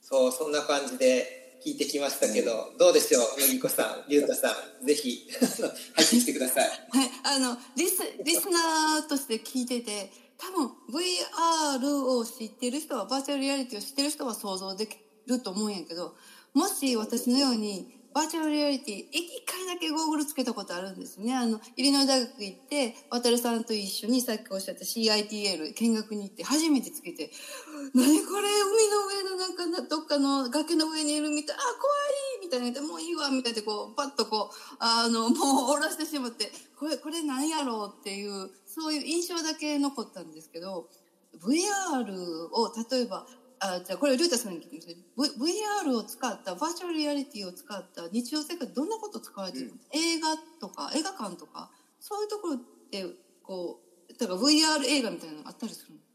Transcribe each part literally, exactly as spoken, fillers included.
そう、そんな感じで聞いてきましたけど、うん、どうでしょう、麦子さん、龍太さん、ぜひ入ってきてください。 はい、あのリスリスナーとして聞いてて、多分 ブイアール を知ってる人は、バーチャルリアリティを知ってる人は想像できると思うんやけど、もし私のようにバーチャルリアリティ一回だけゴーグルつけたことあるんですね。あのイリノイ大学行って、渡さんと一緒にさっきおっしゃった シーアイティーエル 見学に行って初めてつけて、何これ、海の上のなんかどっかの崖の上にいるみたい、あ、怖いみたいな、もういいわみたいで、こうパッとこうあのもう下ろしてしまって、これこれ何やろうっていう、そういう印象だけ残ったんですけど、 ブイアール を例えば、あ、じゃあこれルータさんに聞いてみます。 ブイアール を使ったバーチャルリアリティを使った日常生活、どんなこと使われてるの、うん、映画とか映画館とかそういうところってこう、例えば ブイアール 映画みたいなのあったりするの？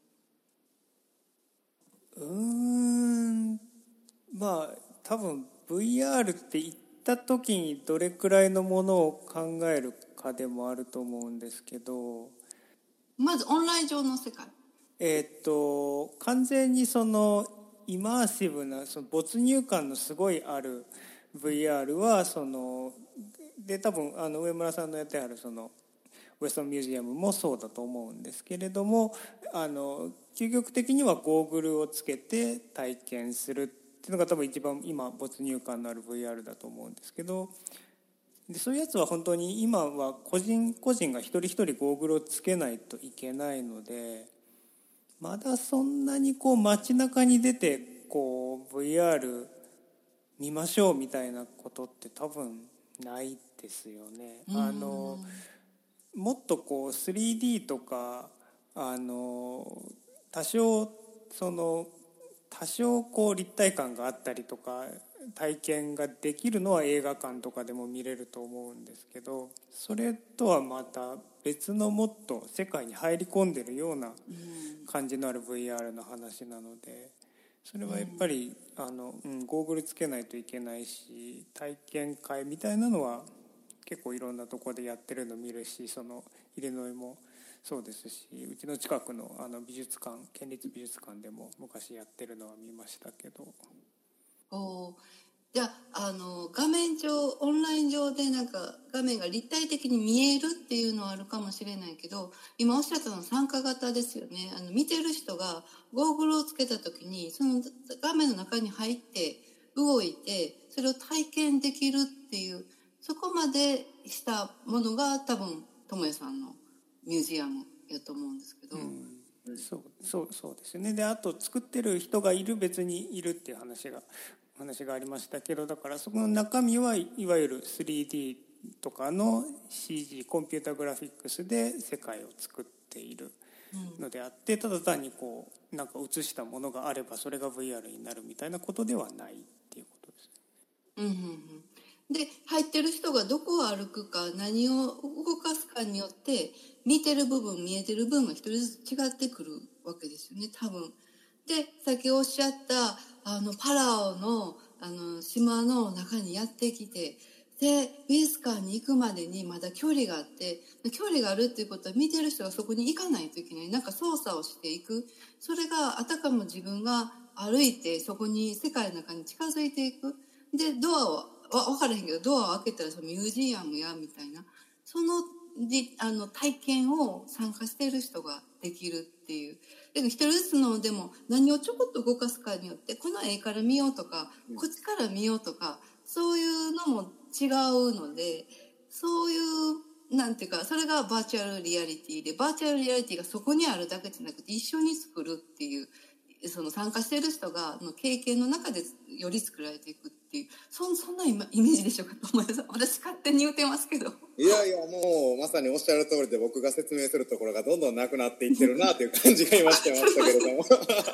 うーん、まあ多分 ブイアール って言った時にどれくらいのものを考えるかでもあると思うんですけど、 まずオンライン上の世界、 えー、っと完全にそのイマーシブなその没入感のすごいある ブイアール はそので多分あの上村さんのやってあるそのウェストンミュージアムもそうだと思うんですけれども、あの究極的にはゴーグルをつけて体験するっていうのが多分一番今没入感のある ブイアール だと思うんですけど、でそういうやつは本当に今は個人個人が一人一人ゴーグルをつけないといけないので、まだそんなにこう街中に出てこう ブイアール 見ましょうみたいなことって多分ないですよね。あのもっとこう スリーディー とかあの多少その多少こう立体感があったりとか体験ができるのは映画館とかでも見れると思うんですけど、それとはまた別のもっと世界に入り込んでるような感じのある ブイアール の話なので、それはやっぱりあの、うん、ゴーグルつけないといけないし、体験会みたいなのは結構いろんなところでやってるの見るし、そのイリノイもそうですし、うちの近くのあの美術館、県立美術館でも昔やってるのは見ましたけど。 おじゃあ、あの画面上オンライン上でなんか画面が立体的に見えるっていうのはあるかもしれないけど、今おっしゃったのは参加型ですよね。あの見てる人がゴーグルをつけた時にその画面の中に入って動いてそれを体験できるっていう、そこまでしたものが多分智也さんのミュージアムやと思うんですけど、 うん、そうそうそうですね。であと作ってる人がいる、別にいるっていう話が話がありましたけど、だからそこの中身はいわゆる スリーディー とかの シージー コンピュータグラフィックスで世界を作っているのであって、ただ単にこうなんか映したものがあればそれが ブイアール になるみたいなことではないっていうことです。 うんうんうん。で入ってる人がどこを歩くか何を動かすかによって見てる部分見えてる部分が一人ずつ違ってくるわけですよね、多分。でさっきおっしゃったあのパラオのあの島の中にやってきて、で美術館に行くまでにまだ距離があって、距離があるっていうことは見てる人がそこに行かないといけない、なんか操作をしていく、それがあたかも自分が歩いてそこに世界の中に近づいていく。でドアをわ分からへんけどドアを開けたらそのミュージアムやみたいな、そのあの体験を参加している人ができるっていう。でも一人ずつのでも何をちょこっと動かすかによってこの絵から見ようとか、うん、こっちから見ようとかそういうのも違うので、そういうなんていうかそれがバーチャルリアリティで、バーチャルリアリティがそこにあるだけじゃなくて一緒に作るっていう、その参加している人がの経験の中でより作られていくっていう、そ, そんなイメージでしょうかと思います。私勝手に言ってますけど。 いやいや、もうまさにおっしゃる通りで、僕が説明するところがどんどんなくなっていってるなという感じが今してましたけれども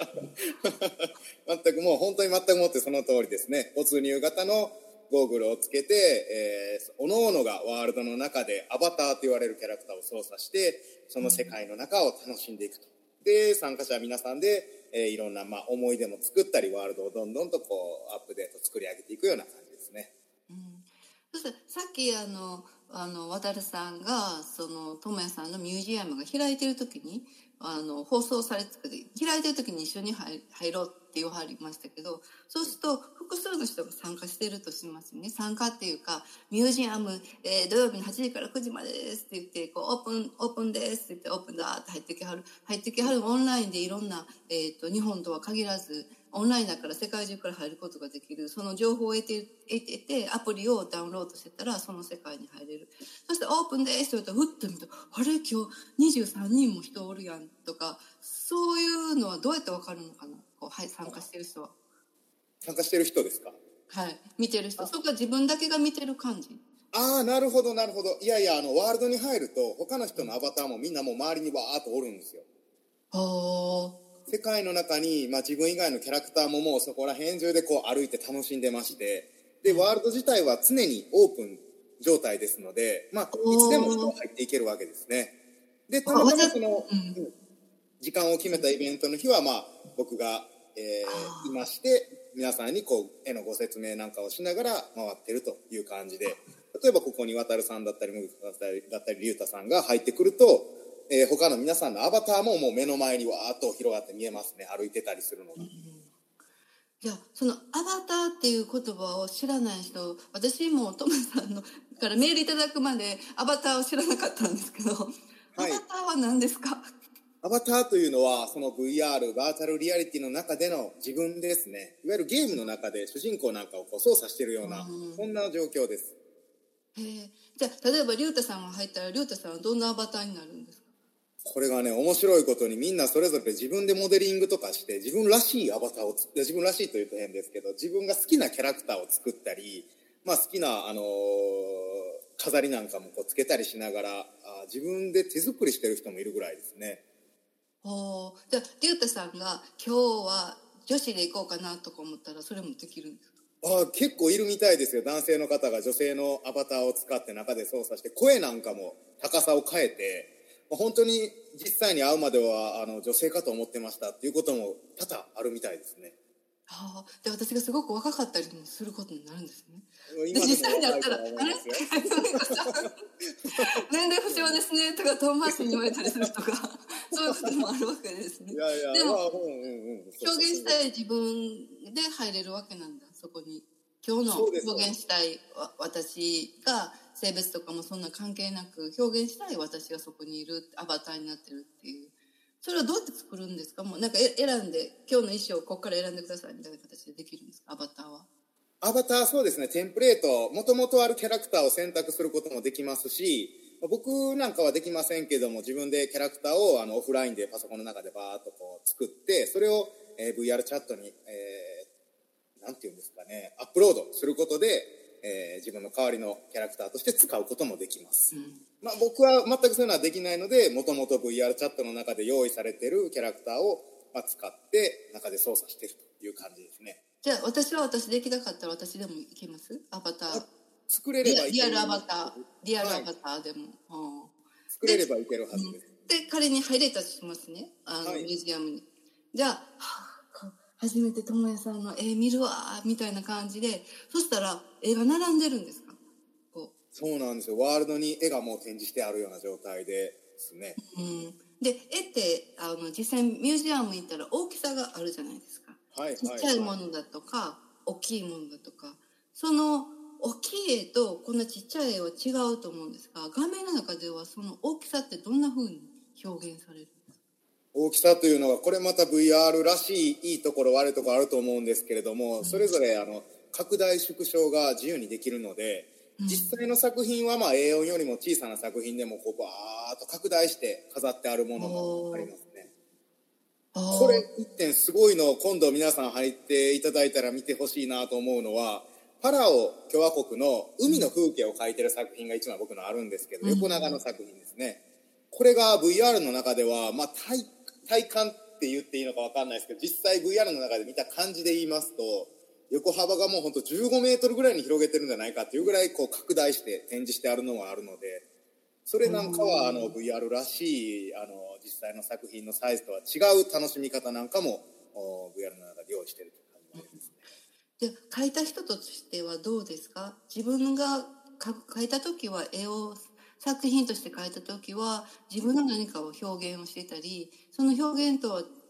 全くもう本当に全くもってその通りですね。没入型のゴーグルをつけて、えー、各々がワールドの中でアバターと言われるキャラクターを操作してその世界の中を楽しんでいくと。で参加者皆さんで、えー、いろんな、まあ、思い出も作ったりワールドをどんどんとこうアップデート作り上げていくような感じですね。 うん、そしてさっきあのあの渡さんがその智也さんのミュージアムが開いてる時にあの放送されて開いてる時に一緒に入ろうって言わはりましたけど、そうすると複数の人が参加してるとしますね。参加っていうか、ミュージアム、えー土曜日のはちじからくじまでですって言って、こうオープンオープンですって言って、オープンだーって入ってきはる入ってきはるオンラインでいろんな、えー、と日本とは限らずオンラインだから世界中から入ることができる、その情報を得て得ててアプリをダウンロードしてたらその世界に入れる。そしてオープンですって言うとふっと見ると、あれ今日にじゅうさんにんも人おるやんとか、そういうのはどうやってわかるのかな、こう、はい、参加してる人は。 参加してる人ですか？ はい、見てる人、そこは自分だけが見てる感じ。 ああ、なるほどなるほど。いやいや、あのワールドに入ると他の人のアバターもみんなもう周りにわーっとおるんですよ。 は世界の中に、まあ、自分以外のキャラクターももうそこら辺中でこう歩いて楽しんでまして、でワールド自体は常にオープン状態ですので、まあ、いつでも人が入っていけるわけですね。でたまたまその、うん、時間を決めたイベントの日は、まあ、僕が、えー、いまして皆さんにこう絵のご説明なんかをしながら回ってるという感じで、例えばここに渡るさんだったりムグだったりだったりリュウタさんが入ってくると、えー、他の皆さんのアバターももう目の前にわーっと広がって見えますね、歩いてたりするのが。うん、 いや、そのアバターっていう言葉を知らない人、私もトムさんのからメールいただくまでアバターを知らなかったんですけど、はい、アバターは何ですか？ アバターというのはその ブイアール バーチャルリアリティの中での自分ですね。いわゆるゲームの中で主人公なんかをこう操作しているような、うん、そんな状況です。 へえ。じゃあ例えばリュウタさんが入ったらリュウタさんはどんなアバターになるんですか？ これがね、面白いことにみんなそれぞれ自分でモデリングとかして自分らしいアバターをつ自分らしいというと変ですけど、自分が好きなキャラクターを作ったり、まあ、好きな、あのー、飾りなんかもこうつけたりしながら、あ自分で手作りしてる人もいるぐらいですね。 おじゃあリュウタさんが今日は女子で行こうかなとか思ったらそれもできるんですか？ あ結構いるみたいですよ。男性の方が女性のアバターを使って中で操作して声なんかも高さを変えて、本当に実際に会うまではあの女性かと思ってましたっていうことも多々あるみたいですね。 はあ、で私がすごく若かったりもすることになるんですね。で実際に会ったら「あれ年齢不詳ですね」とか遠回しに言われたりするとかそういうこともあるわけですね。 いやいや、 でも、 まあうんうん、 表現したい自分で入れるわけなんだ、そこに。今日の表現したい私が性別とかもそんな関係なく表現したい私がそこにいるアバターになってるっていう。それはどうやって作るんですか？もうなんか選んで今日の衣装をここから選んでくださいみたいな形でできるんですか？アバターは。 アバター、そうですね、テンプレートもともとあるキャラクターを選択することもできますし、僕なんかはできませんけども自分でキャラクターをあのオフラインでパソコンの中でバーッとこう作ってそれを、えー、ブイアール チャットに、えー、なんていうんですかね、アップロードすることで、えー、自分の代わりのキャラクターとして使うこともできます、うん、まあ、僕は全くそういうのはできないのでもともと ブイアール チャットの中で用意されているキャラクターを、まあ、使って中で操作しているという感じですね。 じゃあ私は私できなかったら私でもいけます？アバター作れればいける。 リアルアバターリアルアバターでも、はい、 作れればいけるはずです。 で仮に入れたとしますね、あの、はい、ミュージアムに。じゃあ、はあ、初めて智也さんの絵見るわみたいな感じで、そしたら絵が並んでるんですか？こうそうなんですよ。ワールドに絵がもう展示してあるような状態ですね。 うん、で絵ってあの実際ミュージアムに行ったら大きさがあるじゃないですか。 はいはいはい、 ちっちゃいものだとか大きいものだとか、その大きい絵とこんなちっちゃい絵は違うと思うんですが、画面の中ではその大きさってどんな風に表現されるんですか？ 大きさというのはこれまた ブイアール らしいいいところ悪いところあると思うんですけれども、それぞれあの拡大縮小が自由にできるので、実際の作品はまあ エーよん よりも小さな作品でもこうバーッと拡大して飾ってあるものもありますね。これ一点すごいのを今度皆さん入っていただいたら見てほしいなと思うのは、パラオ共和国の海の風景を描いてる作品が一枚僕のあるんですけど、横長の作品ですね。これが ブイアール の中では、まあ、体, 体感って言っていいのか分かんないですけど、実際 ブイアール の中で見た感じで言いますと横幅がもうほんとじゅうごメートルぐらいに広げてるんじゃないかっていうぐらいこう拡大して展示してあるのがあるので、それなんかはあの ブイアール らしいあの実際の作品のサイズとは違う楽しみ方なんかも ブイアール の中で用意しているという感じですね。 で描いた人としてはどうですか？自分が描いた時は絵を作品として描いた時は自分の何かを表現をしてたり、その表現とは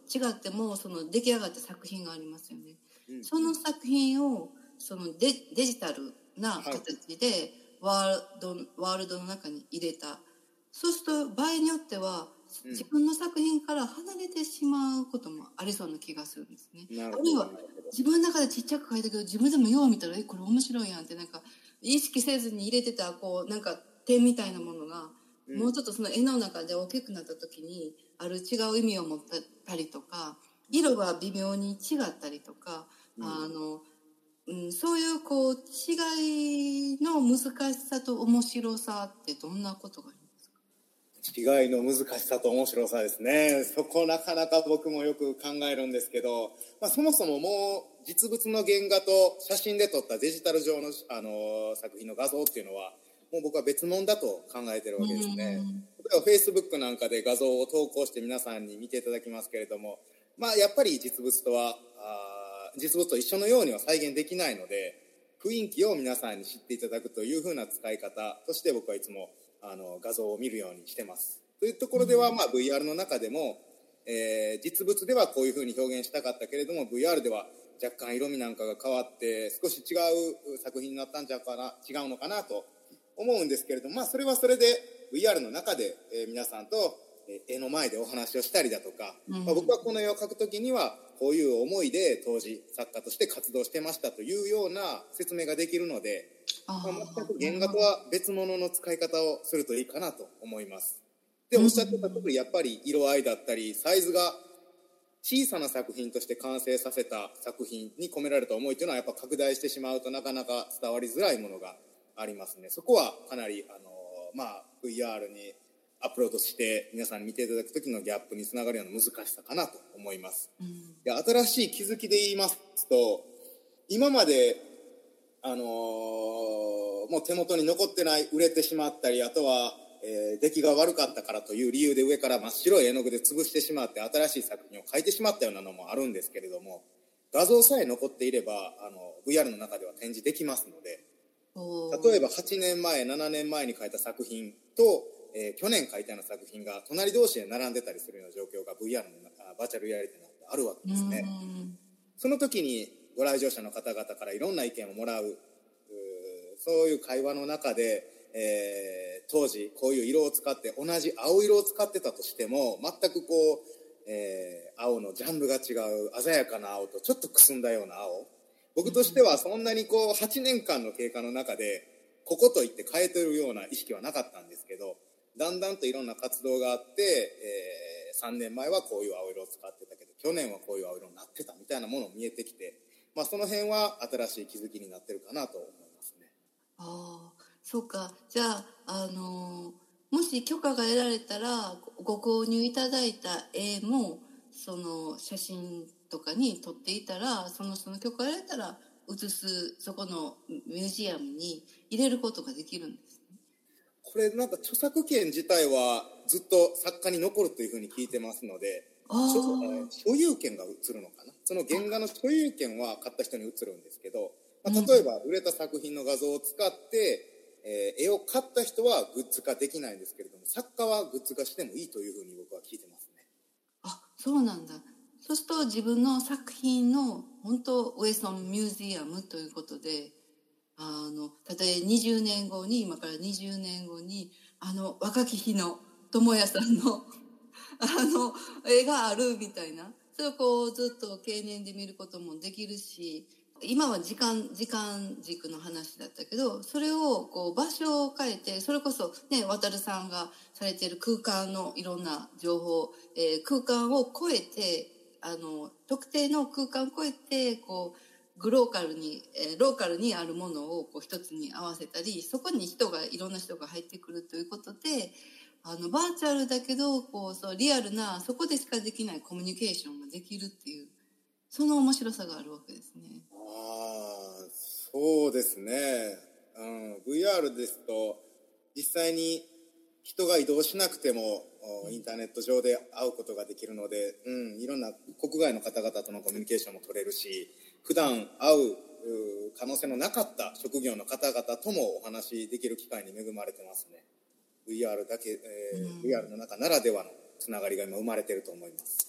違ってもその出来上がった作品がありますよね、 うん、 その作品をその デ, デジタルな形でワールド、はい、ワールドの中に入れた。そうすると場合によっては自分の作品から離れてしまうこともありそうな気がするんですね。あるいは自分の中でちっちゃく書いたけど自分でもよう見たらえこれ面白いやんってなんか意識せずに入れてたこうなんか点みたいなものが、うん、もうちょっとその絵の中で大きくなった時にある違う意味を持ったりとか色が微妙に違ったりとか、うん、あのうん、そういうこう違いの難しさと面白さってどんなことがありますか？ 違いの難しさと面白さですね。そこなかなか僕もよく考えるんですけど、まあ、そもそももう実物の原画と写真で撮ったデジタル上の、あの作品の画像っていうのはもう僕は別物だと考えてるわけですね。例えば Facebook なんかで画像を投稿して皆さんに見ていただきますけれども、まあ、やっぱり実物とはあ実物と一緒のようには再現できないので雰囲気を皆さんに知っていただくというふうな使い方として僕はいつもあの画像を見るようにしてます。というところでは、まあ、ブイアール の中でも、えー、実物ではこういうふうに表現したかったけれども ブイアール では若干色味なんかが変わって少し違う作品になったんじゃかな違うのかなと思うんですけれども、まあ、それはそれで ブイアール の中で、えー、皆さんと絵の前でお話をしたりだとか、うんまあ、僕はこの絵を描くときにはこういう思いで当時作家として活動してましたというような説明ができるので、まあ、全く原画とは別物の使い方をするといいかなと思います。でおっしゃってたとおりやっぱり色合いだったりサイズが小さな作品として完成させた作品に込められた思いというのはやっぱ拡大してしまうとなかなか伝わりづらいものがありますね。そこはかなりあの、まあ、ブイアール にアップロードして皆さんに見ていただく時のギャップにつながるような難しさかなと思います、うん、で新しい気づきで言いますと今まで、あのー、もう手元に残ってない売れてしまったりあとは、えー、出来が悪かったからという理由で上から真っ白い絵の具で潰してしまって新しい作品を描いてしまったようなのもあるんですけれども画像さえ残っていればあの ブイアール の中では展示できますので例えばはちねんまえななねんまえに描いた作品とえー、去年描いたような作品が隣同士で並んでたりするような状況が ブイアール のバーチャルリアリティの中であるわけですね。その時にご来場者の方々からいろんな意見をもらう、うそういう会話の中で、えー、当時こういう色を使って同じ青色を使ってたとしても全くこう、えー、青のジャンルが違う鮮やかな青とちょっとくすんだような青僕としてはそんなにこうはちねんかんの経過の中でここといって変えてるような意識はなかったんですけどだんだんといろんな活動があって、えー、さんねんまえはこういう青色を使ってたけど去年はこういう青色になってたみたいなものも見えてきて、まあ、その辺は新しい気づきになってるかなと思いますね。 ああ、そうか。じゃあ、あのー、もし許可が得られたらご購入いただいた絵もその写真とかに撮っていたらそのその許可が得られたら写すそこのミュージアムに入れることができるんです。 これなんか著作権自体はずっと作家に残るというふうに聞いてますので所有権が移るのかなその原画の所有権は買った人に移るんですけど、まあ、例えば売れた作品の画像を使って、えー、絵を買った人はグッズ化できないんですけれども作家はグッズ化してもいいというふうに僕は聞いてますね。 あ、そうなんだ。そうすると自分の作品の本当ウェストンミュージアムということであの例えばにじゅうねんごに今からにじゅうねんごにあの若き日の智也さんのあの絵があるみたいなそれをこうずっと経年で見ることもできるし今は時間時間軸の話だったけどそれをこう場所を変えてそれこそね渡さんがされている空間のいろんな情報、えー、空間を超えてあの特定の空間を超えてこうグローカルに、えー、ローカルにあるものをこう一つに合わせたりそこに人がいろんな人が入ってくるということであのバーチャルだけどこうそうリアルなそこでしかできないコミュニケーションができるっていうその面白さがあるわけですね。 ああそうですね、うん、ブイアール ですと実際に人が移動しなくてもインターネット上で会うことができるので、うん、いろんな国外の方々とのコミュニケーションも取れるし普段会う可能性のなかった職業の方々ともお話しできる機会に恵まれてますね。 ブイアール だけ、えーうん、ブイアール の中ならではのつながりが今生まれていると思います。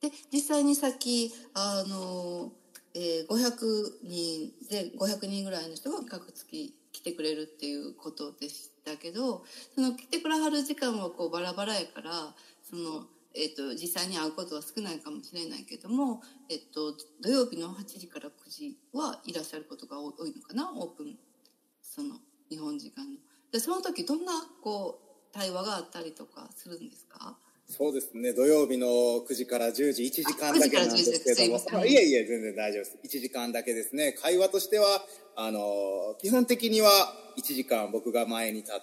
で実際にさっきあの、えー、ごひゃくにんでごひゃくにんぐらいの人が各月来てくれるっていうことでしたけど、その来てくれはる時間はこうバラバラやから、その、えー、と実際に会うことは少ないかもしれないけども、えー、と土曜日のはちじからくじはいらっしゃることが多いのかな、オープン、その日本時間の。でその時どんなこう対話があったりとかするんですか？ そうですね、土曜日のくじからじゅうじ、いちじかんだけなんですけども、いえいえ全然大丈夫です。いちじかんだけですね。会話としてはあの基本的にはいちじかん僕が前に立って、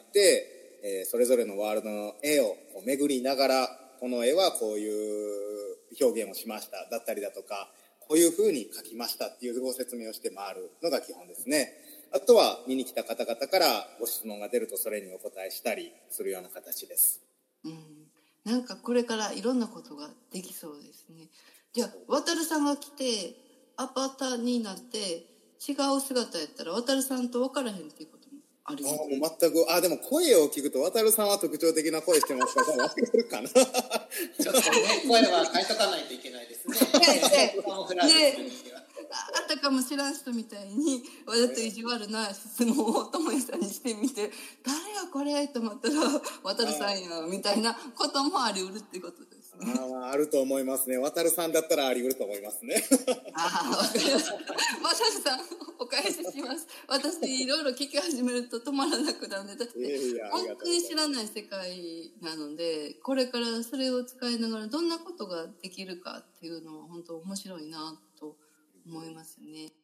えー、それぞれのワールドの絵をこう巡りながら、この絵はこういう表現をしましただったりだとか、こういう風に描きましたっていうご説明をして回るのが基本ですね。あとは見に来た方々からご質問が出るとそれにお答えしたりするような形です。 うん、なんかこれからいろんなことができそうですね。じゃあ渡さんが来てアバターになって違う姿やったら渡さんと分からへんっていうこともあるよね。 あもう全く、あでも声を聞くと渡さんは特徴的な声してますから分かるかな。ちょっとね声は変えとかないといけないですね。 であったかもしらん人みたいにわざと意地悪な質問をともえさんにしてみて、誰やこれと思ったら渡さんやみたいなこともあり得るってことですね。 ああ、あると思いますね。渡さんだったらあり得ると思いますね。 ああ、わかりました。渡さんお返しします。私いろいろ聞き始めると止まらなくなるので、だって本当に知らない世界なので、これからそれを使いながらどんなことができるかっていうのは本当面白いなと思いますね。